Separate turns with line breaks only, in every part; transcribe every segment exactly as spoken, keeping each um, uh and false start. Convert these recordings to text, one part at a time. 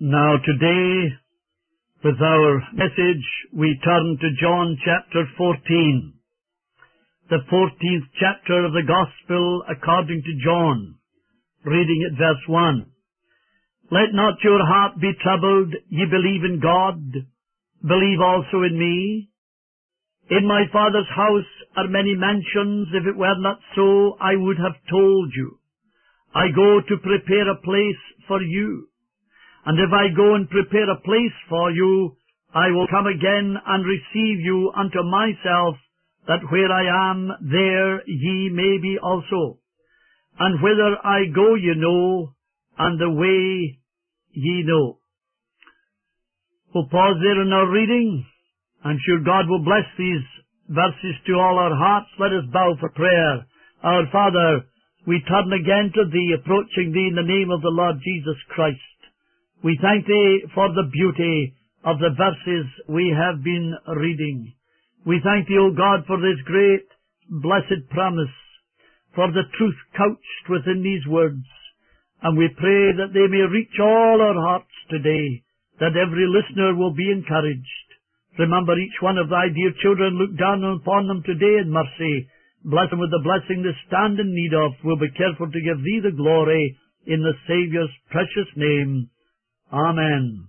Now today, with our message, we turn to John chapter fourteen, the fourteenth chapter of the Gospel according to John, reading at verse one. Let not your heart be troubled, ye believe in God, believe also in me. In my Father's house are many mansions. If it were not so, I would have told you. I go to prepare a place for you. And if I go and prepare a place for you, I will come again and receive you unto myself, that where I am, there ye may be also. And whither I go ye know, and the way ye know. We'll pause there in our reading. I'm sure God will bless these verses to all our hearts. Let us bow for prayer. Our Father, we turn again to Thee, approaching Thee in the name of the Lord Jesus Christ. We thank Thee for the beauty of the verses we have been reading. We thank Thee, O God, for this great, blessed promise, for the truth couched within these words. And we pray that they may reach all our hearts today, that every listener will be encouraged. Remember each one of Thy dear children. Look down upon them today in mercy. Bless them with the blessing they stand in need of. We'll be careful to give Thee the glory in the Saviour's precious name. Amen.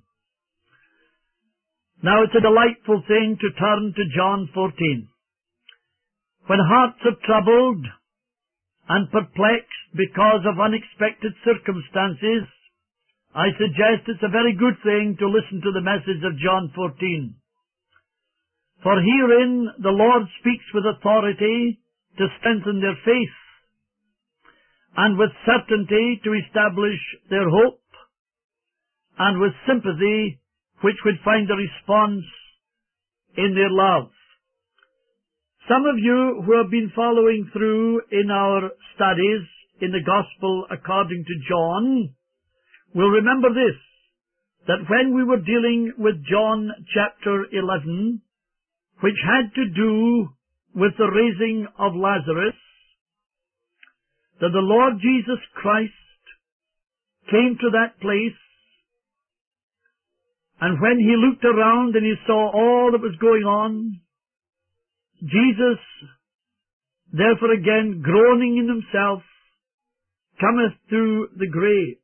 Now it's a delightful thing to turn to John fourteen. When hearts are troubled and perplexed because of unexpected circumstances, I suggest it's a very good thing to listen to the message of John fourteen. For herein the Lord speaks with authority to strengthen their faith, and with certainty to establish their hope, and with sympathy which would find a response in their love. Some of you who have been following through in our studies in the Gospel according to John will remember this, that when we were dealing with John chapter eleven, which had to do with the raising of Lazarus, that the Lord Jesus Christ came to that place, and when He looked around and He saw all that was going on, Jesus, therefore again groaning in Himself, cometh to the grave.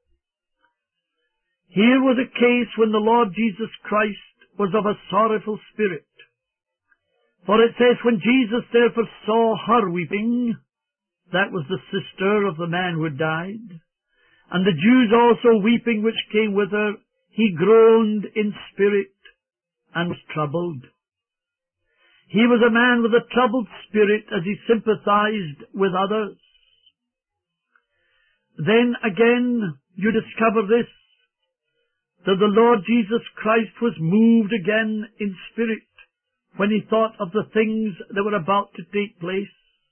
Here was a case when the Lord Jesus Christ was of a sorrowful spirit. For it says, when Jesus therefore saw her weeping, that was the sister of the man who had died, and the Jews also weeping which came with her, He groaned in spirit and was troubled. He was a man with a troubled spirit as he sympathized with others. Then again you discover this, that the Lord Jesus Christ was moved again in spirit when He thought of the things that were about to take place.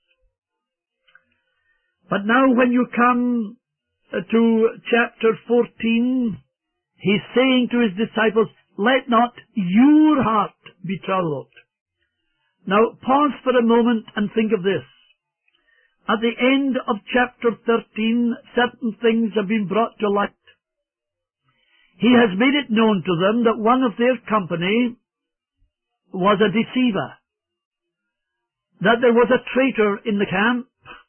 But now when you come to chapter fourteen, He's saying to His disciples, let not your heart be troubled. Now pause for a moment and think of this. At the end of chapter thirteen, certain things have been brought to light. He has made it known to them that one of their company was a deceiver, that there was a traitor in the camp,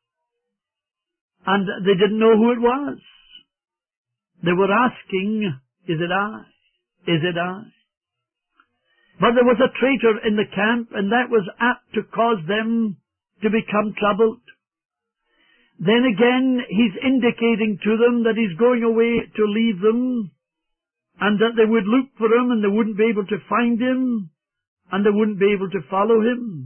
and they didn't know who it was. They were asking, is it I? Is it I? But there was a traitor in the camp, and that was apt to cause them to become troubled. Then again, He's indicating to them that He's going away to leave them, and that they would look for Him, and they wouldn't be able to find Him, and they wouldn't be able to follow Him.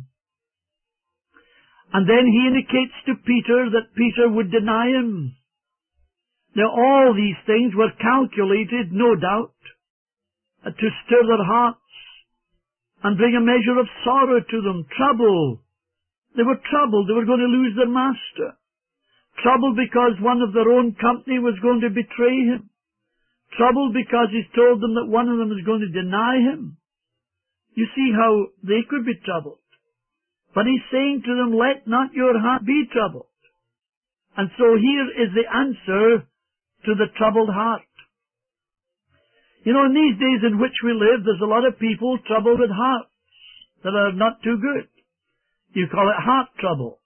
And then He indicates to Peter that Peter would deny Him. Now all these things were calculated, no doubt, to stir their hearts and bring a measure of sorrow to them, trouble. They were troubled, they were going to lose their master. Troubled because one of their own company was going to betray Him. Troubled because He's told them that one of them is going to deny Him. You see how they could be troubled. But He's saying to them, let not your heart be troubled. And so here is the answer to the troubled heart. You know, in these days in which we live, there's a lot of people troubled with hearts that are not too good. You call it heart trouble.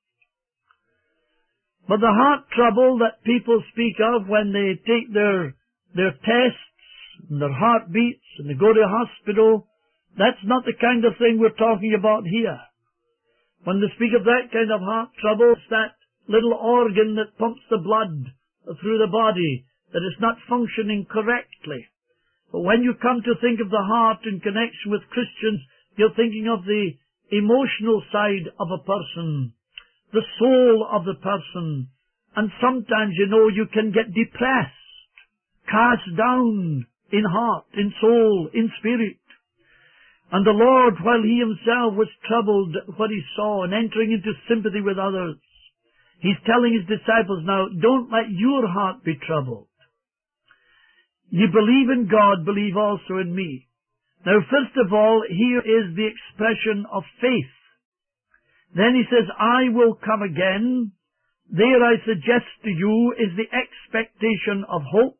But the heart trouble that people speak of when they take their, their tests and their heartbeats and they go to a hospital, that's not the kind of thing we're talking about here. When they speak of that kind of heart trouble, it's that little organ that pumps the blood through the body that is not functioning correctly. But when you come to think of the heart in connection with Christians, you're thinking of the emotional side of a person, the soul of the person. And sometimes, you know, you can get depressed, cast down in heart, in soul, in spirit. And the Lord, while He Himself was troubled at what He saw and entering into sympathy with others, He's telling His disciples now, don't let your heart be troubled. You believe in God, believe also in me. Now, first of all, here is the expression of faith. Then He says, I will come again. There, I suggest to you, is the expectation of hope.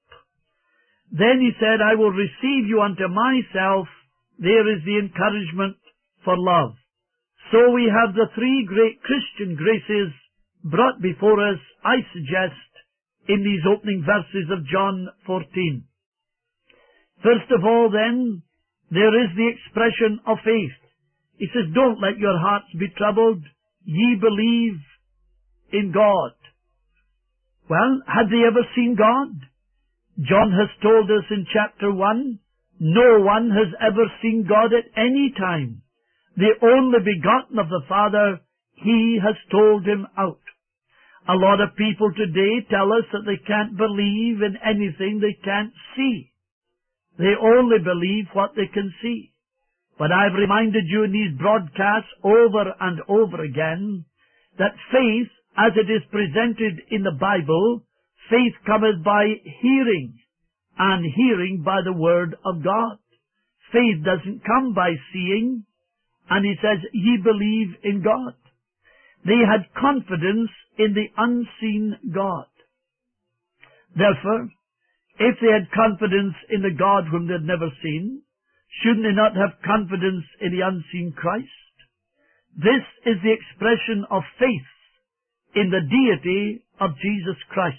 Then He said, I will receive you unto myself. There is the encouragement for love. So we have the three great Christian graces brought before us, I suggest, in these opening verses of John fourteen. First of all, then, there is the expression of faith. He says, don't let your hearts be troubled. Ye believe in God. Well, had they ever seen God? John has told us in chapter one, no one has ever seen God at any time. The only begotten of the Father, He has told Him out. A lot of people today tell us that they can't believe in anything they can't see. They only believe what they can see. But I've reminded you in these broadcasts over and over again that faith, as it is presented in the Bible, faith cometh by hearing, and hearing by the Word of God. Faith doesn't come by seeing, and He says, ye believe in God. They had confidence in the unseen God. Therefore, if they had confidence in the God whom they had never seen, shouldn't they not have confidence in the unseen Christ? This is the expression of faith in the deity of Jesus Christ.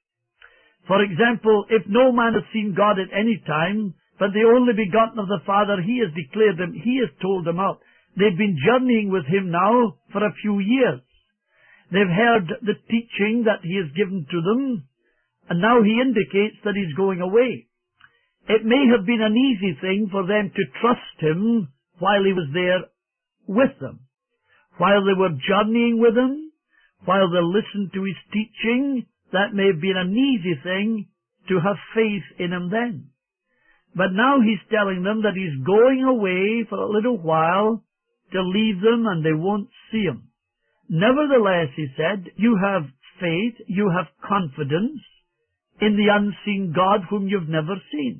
For example, if no man has seen God at any time, but the only begotten of the Father, He has declared them, He has told them out. They've been journeying with Him now for a few years. They've heard the teaching that He has given to them, and now He indicates that He's going away. It may have been an easy thing for them to trust Him while He was there with them. While they were journeying with Him, while they listened to His teaching, that may have been an easy thing to have faith in Him then. But now He's telling them that He's going away for a little while to leave them and they won't see Him. Nevertheless, He said, you have faith, you have confidence in the unseen God whom you've never seen.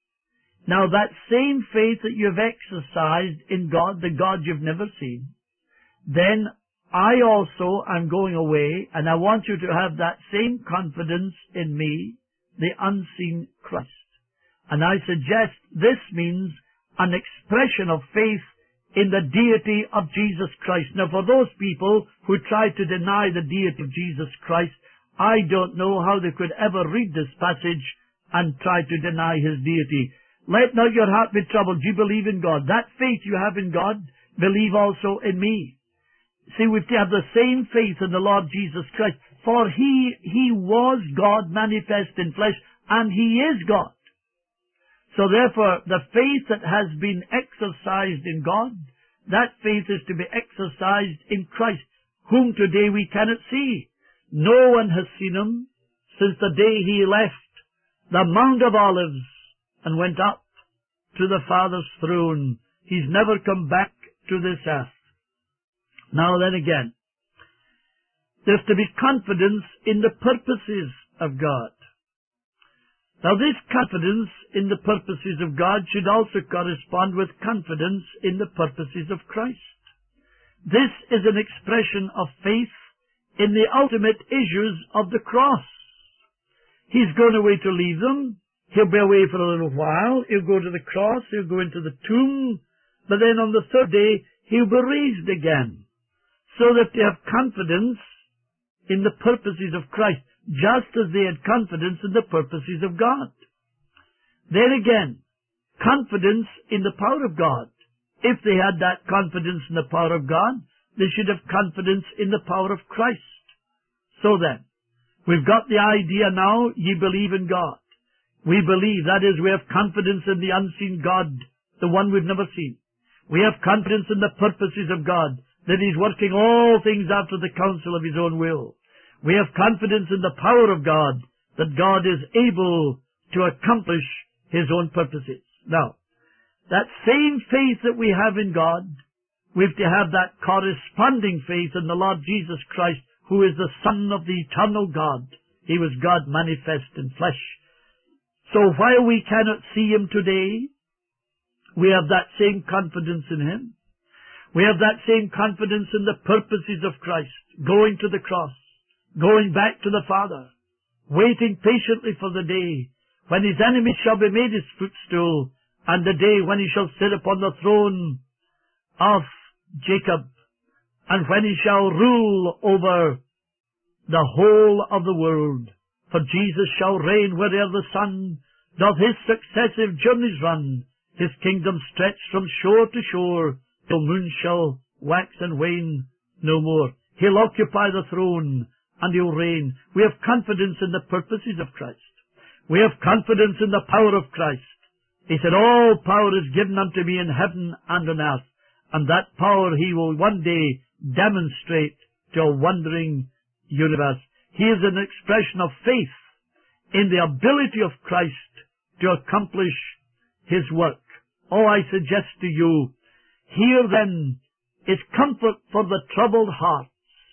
Now that same faith that you've exercised in God, the God you've never seen, then I also am going away, and I want you to have that same confidence in me, the unseen Christ. And I suggest this means an expression of faith in the deity of Jesus Christ. Now, for those people who try to deny the deity of Jesus Christ, I don't know how they could ever read this passage and try to deny His deity. Let not your heart be troubled. You believe in God. That faith you have in God, believe also in me. See, we have to have the same faith in the Lord Jesus Christ. For He, He was God manifest in flesh, and He is God. So therefore, the faith that has been exercised in God, that faith is to be exercised in Christ, whom today we cannot see. No one has seen Him since the day He left the Mount of Olives and went up to the Father's throne. He's never come back to this earth. Now then again, there's to be confidence in the purposes of God. Now this confidence in the purposes of God should also correspond with confidence in the purposes of Christ. This is an expression of faith in the ultimate issues of the cross. He's gone away to leave them. He'll be away for a little while. He'll go to the cross. He'll go into the tomb. But then on the third day, he'll be raised again. So that they have confidence in the purposes of Christ, just as they had confidence in the purposes of God. Then again, confidence in the power of God. If they had that confidence in the power of God, they should have confidence in the power of Christ. So then, we've got the idea now, ye believe in God. We believe, that is, we have confidence in the unseen God, the one we've never seen. We have confidence in the purposes of God, that He's working all things after the counsel of His own will. We have confidence in the power of God, that God is able to accomplish His own purposes. Now, that same faith that we have in God, we've to have that corresponding faith in the Lord Jesus Christ, who is the Son of the eternal God. He was God manifest in flesh. So while we cannot see Him today, we have that same confidence in Him. We have that same confidence in the purposes of Christ, going to the cross, going back to the Father, waiting patiently for the day when His enemies shall be made His footstool, and the day when He shall sit upon the throne of Jacob, and when He shall rule over the whole of the world. For Jesus shall reign where'er the sun doth His successive journeys run, His kingdom stretched from shore to shore, till moon shall wax and wane no more. He'll occupy the throne, and He'll reign. We have confidence in the purposes of Christ. We have confidence in the power of Christ. He said, all power is given unto me in heaven and on earth, and that power He will one day demonstrate to a wondering universe. He is an expression of faith in the ability of Christ to accomplish His work. Oh, I suggest to you, here then is comfort for the troubled hearts.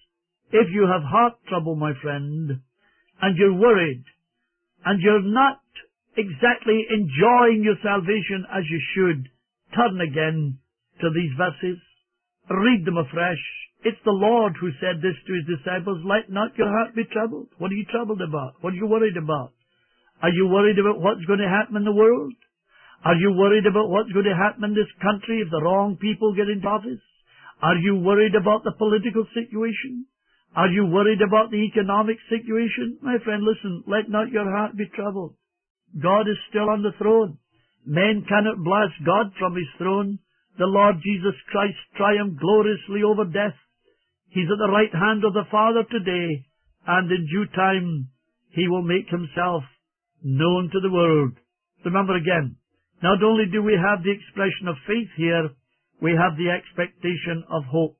If you have heart trouble, my friend, and you're worried, and you're not exactly enjoying your salvation as you should, turn again to these verses. Read them afresh. It's the Lord who said this to His disciples, let not your heart be troubled. What are you troubled about? What are you worried about? Are you worried about what's going to happen in the world? Are you worried about what's going to happen in this country if the wrong people get into office? Are you worried about the political situation? Are you worried about the economic situation? My friend, listen, let not your heart be troubled. God is still on the throne. Men cannot blast God from His throne. The Lord Jesus Christ triumphed gloriously over death. He's at the right hand of the Father today, and in due time He will make Himself known to the world. Remember again, not only do we have the expression of faith here, we have the expectation of hope.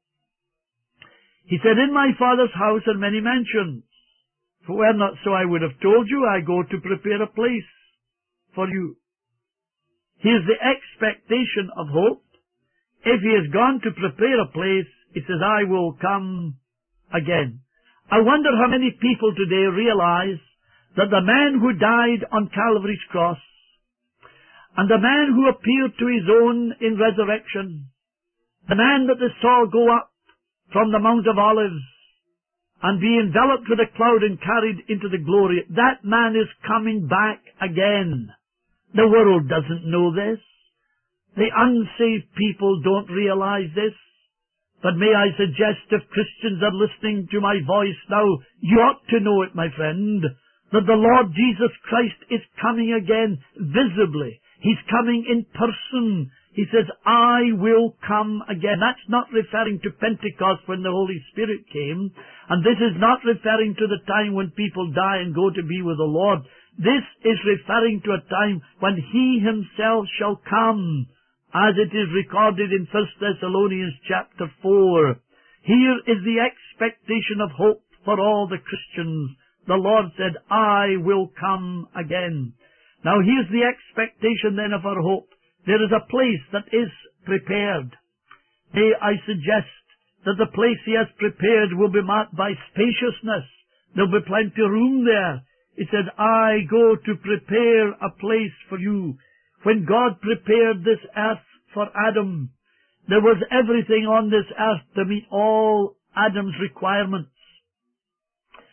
He said, in my Father's house are many mansions. If it were not so, I would have told you, I go to prepare a place for you. Here's the expectation of hope. If He has gone to prepare a place, He says, I will come again. I wonder how many people today realize that the man who died on Calvary's cross, and the man who appeared to his own in resurrection, the man that they saw go up from the Mount of Olives and be enveloped with a cloud and carried into the glory, that man is coming back again. The world doesn't know this. The unsaved people don't realize this. But may I suggest, if Christians are listening to my voice now, you ought to know it, my friend, that the Lord Jesus Christ is coming again visibly. He's coming in person. He says, I will come again. That's not referring to Pentecost when the Holy Spirit came. And this is not referring to the time when people die and go to be with the Lord. This is referring to a time when He Himself shall come, as it is recorded in First Thessalonians chapter four. Here is the expectation of hope for all the Christians. The Lord said, I will come again. Now here's the expectation then of our hope. There is a place that is prepared. May I suggest that the place He has prepared will be marked by spaciousness. There'll be plenty of room there. He said, I go to prepare a place for you. When God prepared this earth for Adam, there was everything on this earth to meet all Adam's requirements.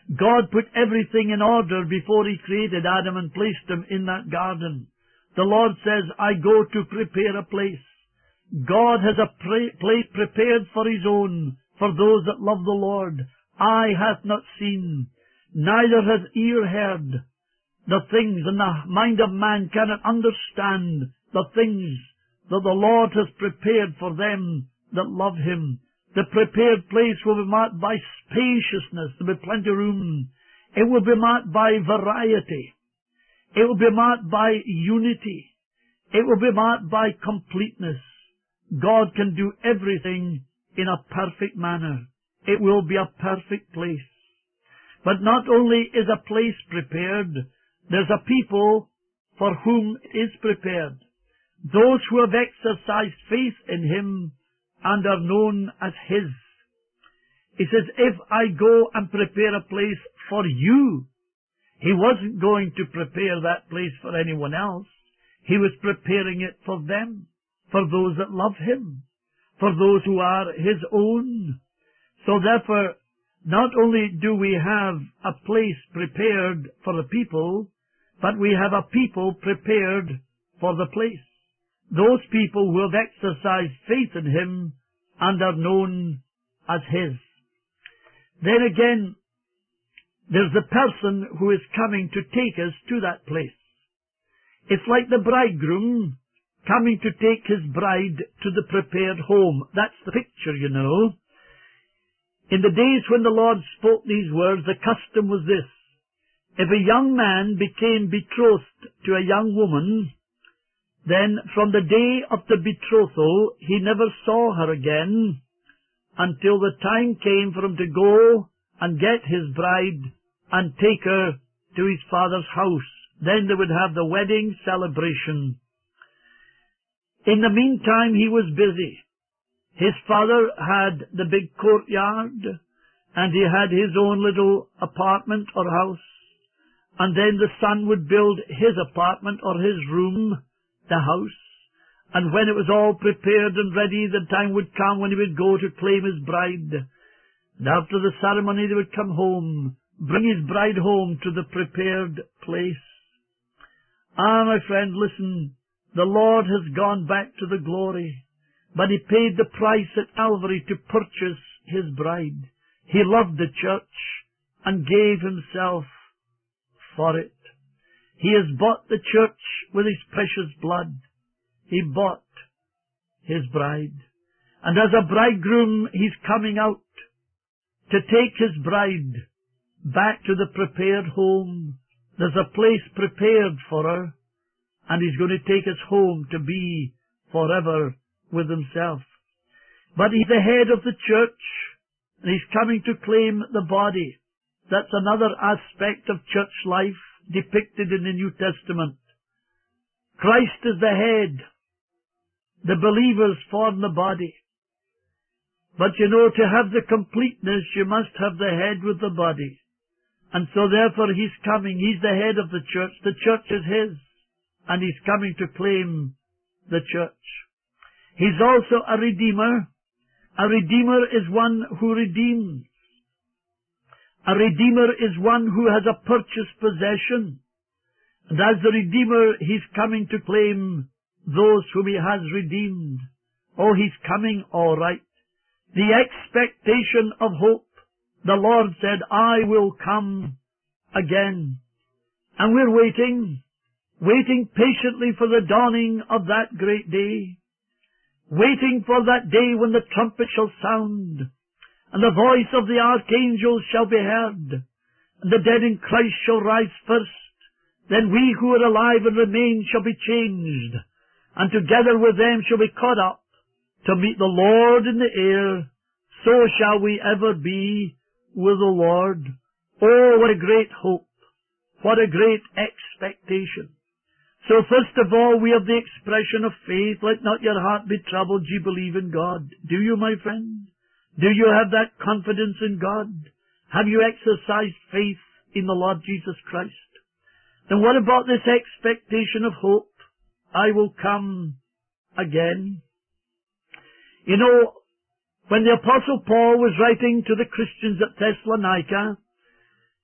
God put everything in order before He created Adam and placed him in that garden. The Lord says, I go to prepare a place. God has a pra- place prepared for His own, for those that love the Lord. Eye hath not seen, neither hath ear heard, the things, and the mind of man cannot understand the things that the Lord has prepared for them that love Him. The prepared place will be marked by spaciousness. There will be plenty of room. It will be marked by variety. It will be marked by unity. It will be marked by completeness. God can do everything in a perfect manner. It will be a perfect place. But not only is a place prepared, there's a people for whom it is prepared. Those who have exercised faith in Him and are known as His. He says, if I go and prepare a place for you, He wasn't going to prepare that place for anyone else. He was preparing it for them, for those that love Him, for those who are His own. So therefore, not only do we have a place prepared for the people, but we have a people prepared for the place. Those people who have exercised faith in Him and are known as His. Then again, there's the person who is coming to take us to that place. It's like the bridegroom coming to take his bride to the prepared home. That's the picture, you know. In the days when the Lord spoke these words, the custom was this. If a young man became betrothed to a young woman, then from the day of the betrothal, he never saw her again until the time came for him to go and get his bride and take her to his father's house. Then they would have the wedding celebration. In the meantime, he was busy. His father had the big courtyard, and he had his own little apartment or house. And then the son would build his apartment or his room, the house. And when it was all prepared and ready, the time would come when he would go to claim his bride. And after the ceremony, they would come home, bring his bride home to the prepared place. Ah, my friend, listen. The Lord has gone back to the glory, but He paid the price at Calvary to purchase His bride. He loved the church and gave Himself for it. He has bought the church with His precious blood. He bought His bride. And as a bridegroom, He's coming out to take His bride back to the prepared home. There's a place prepared for her, and He's going to take us home to be forever with Himself. But He's the head of the church, and He's coming to claim the body. That's another aspect of church life depicted in the New Testament. Christ is the head. The believers form the body. But you know, to have the completeness, you must have the head with the body. And so therefore He's coming. He's the head of the church. The church is His. And He's coming to claim the church. He's also a redeemer. A redeemer is one who redeems. A redeemer is one who has a purchased possession. And as the redeemer, He's coming to claim those whom He has redeemed. Oh, He's coming all right. The expectation of hope. The Lord said, I will come again. And we're waiting. Waiting patiently for the dawning of that great day, waiting for that day when the trumpet shall sound, and the voice of the archangel shall be heard, and the dead in Christ shall rise first. Then we who are alive and remain shall be changed, and together with them shall be caught up to meet the Lord in the air. So shall we ever be with the Lord. Oh, what a great hope! What a great expectation! So first of all, we have the expression of faith. Let not your heart be troubled. Ye believe in God. Do you, my friend? Do you have that confidence in God? Have you exercised faith in the Lord Jesus Christ? Then what about this expectation of hope? I will come again. You know, when the Apostle Paul was writing to the Christians at Thessalonica,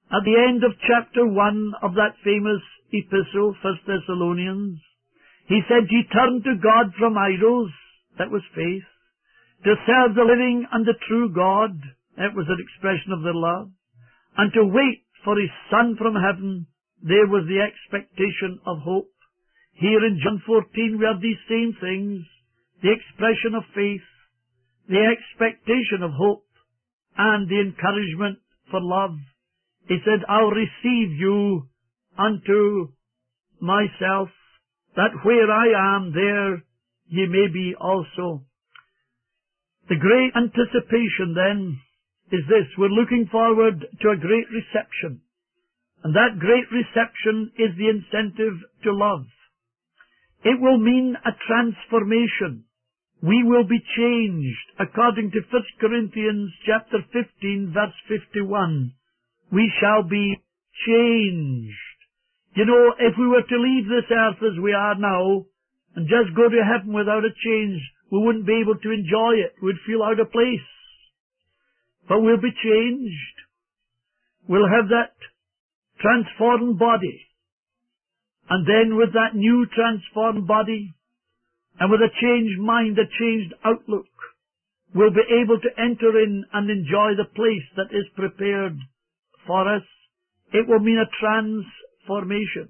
At the end of chapter one of that famous epistle, First Thessalonians, he said, "Ye turn to God from idols," that was faith, "to serve the living and the true God," that was an expression of their love, "and to wait for His Son from heaven," there was the expectation of hope. Here in John fourteen we have these same things, the expression of faith, the expectation of hope, and the encouragement for love. He said, "I'll receive you unto myself, that where I am, there ye may be also." The great anticipation then is this. We're looking forward to a great reception. And that great reception is the incentive to love. It will mean a transformation. We will be changed according to First Corinthians chapter fifteen, verse fifty-one. We shall be changed. You know, if we were to leave this earth as we are now and just go to heaven without a change, we wouldn't be able to enjoy it. We'd feel out of place. But we'll be changed. We'll have that transformed body. And then with that new transformed body, and with a changed mind, a changed outlook, we'll be able to enter in and enjoy the place that is prepared for us. It will mean a transformation.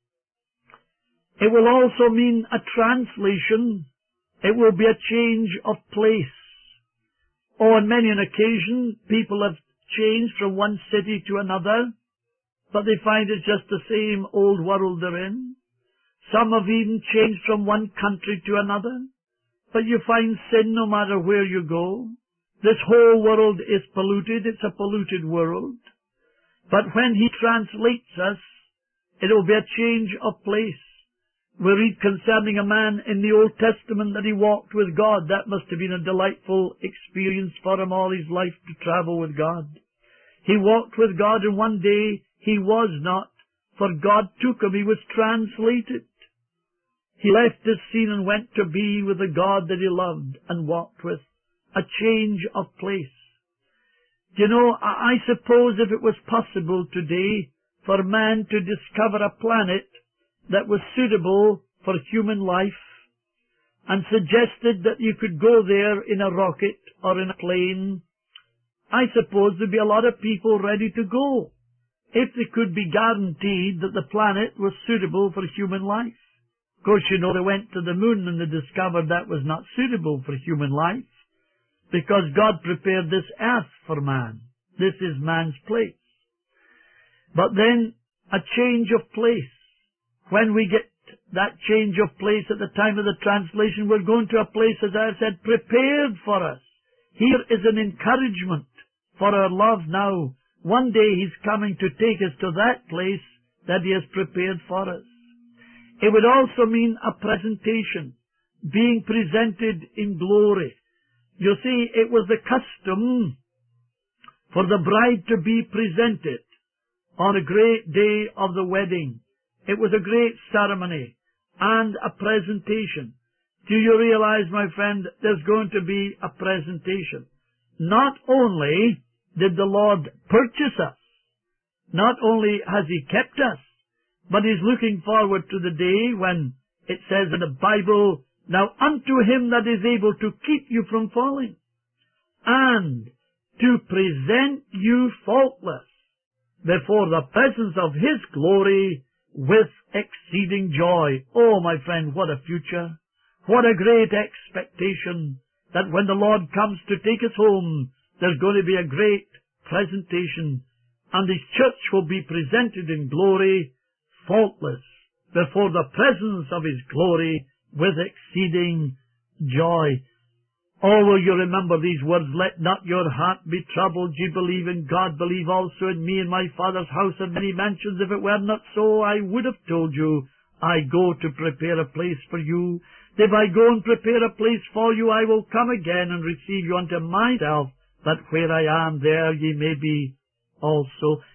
It will also mean a translation. It will be a change of place. Oh, on many an occasion, people have changed from one city to another, but they find it's just the same old world they're in. Some have even changed from one country to another, but you find sin no matter where you go. This whole world is polluted. It's a polluted world. But when He translates us, it will be a change of place. We read concerning a man in the Old Testament that he walked with God. That must have been a delightful experience for him all his life to travel with God. He walked with God, and one day he was not, for God took him. He was translated. He left his scene and went to be with the God that he loved and walked with. A change of place. You know, I suppose if it was possible today for man to discover a planet that was suitable for human life and suggested that you could go there in a rocket or in a plane, I suppose there'd be a lot of people ready to go if they could be guaranteed that the planet was suitable for human life. Of course, you know, they went to the moon and they discovered that was not suitable for human life because God prepared this earth for man. This is man's place. But then a change of place. When we get that change of place at the time of the translation, we're going to a place, as I have said, prepared for us. Here is an encouragement for our love now. One day He's coming to take us to that place that He has prepared for us. It would also mean a presentation, being presented in glory. You see, it was the custom for the bride to be presented on a great day of the wedding. It was a great ceremony and a presentation. Do you realize, my friend, there's going to be a presentation? Not only did the Lord purchase us, not only has He kept us, but He's looking forward to the day when it says in the Bible, "Now unto Him that is able to keep you from falling, and to present you faultless before the presence of His glory with exceeding joy." Oh, my friend, what a future! What a great expectation that when the Lord comes to take us home, there's going to be a great presentation, and His church will be presented in glory, faultless, before the presence of His glory with exceeding joy. Oh, will you remember these words? "Let not your heart be troubled. Ye believe in God, believe also in me. In my Father's house are many mansions. If it were not so, I would have told you. I go to prepare a place for you. If I go and prepare a place for you, I will come again and receive you unto myself, that where I am, there ye may be also."